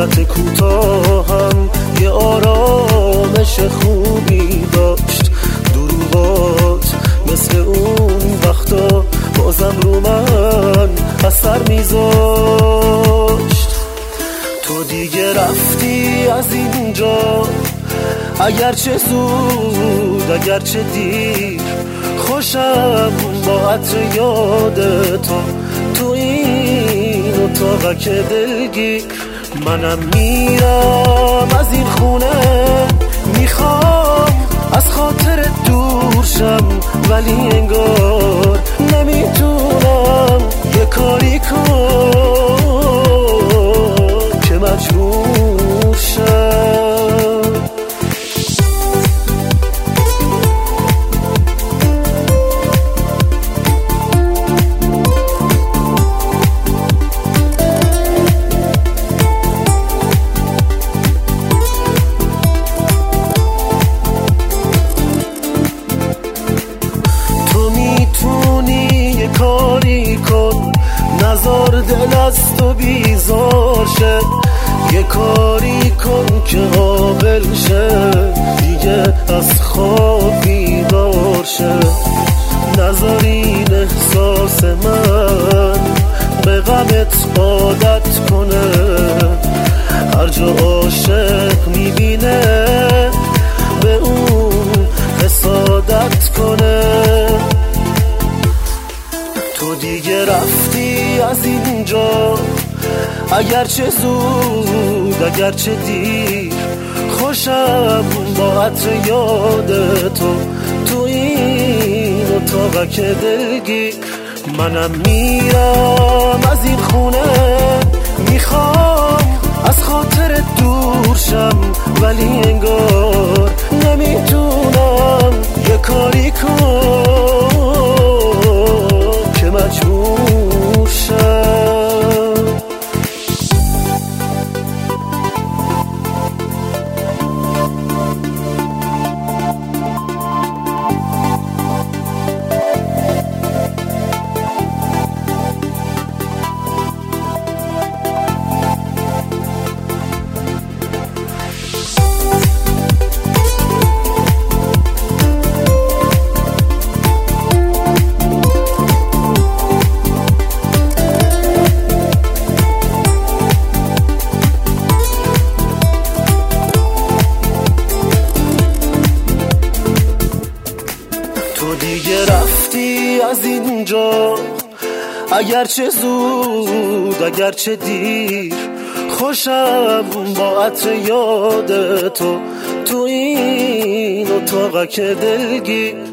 مدت کوتاهم یه آرامش خوبی داشت. دروغات مثل اون وقتا بازم رو من اثر میذاشت. تو دیگه رفتی از اینجا، اگرچه زود اگرچه دیر. خوشم با عطر یاد تو این اتاقک دلگیر. منم میرم از این خونه، میخوام از خاطر دور شم، ولی انگار نمیتونم یه کاری کنم که مجبور شم. کاری کن نزار دل از تو بیزار شه، یه کاری کن که عاقل شه، دیگه از خواب بیدار شه. نزار این احساس من به غمت عادت کنه، هر جا عاشق میبینه به اون حسادت کنه. تو دیگه رفتی از اینجا، اگرچه زود اگرچه دیر. خوشم با عطر یاد تو این اتاقک دلگیر. منم میرم از این خونه، میخوام از خاطر دور شم، ولی انگار نمیتونم یه کاری کنم که مجبور شم. تو دیگه رفتی از اینجا، اگرچه زود اگرچه دیر. خوشم با عطر یاد تو این اتاقک دلگیر.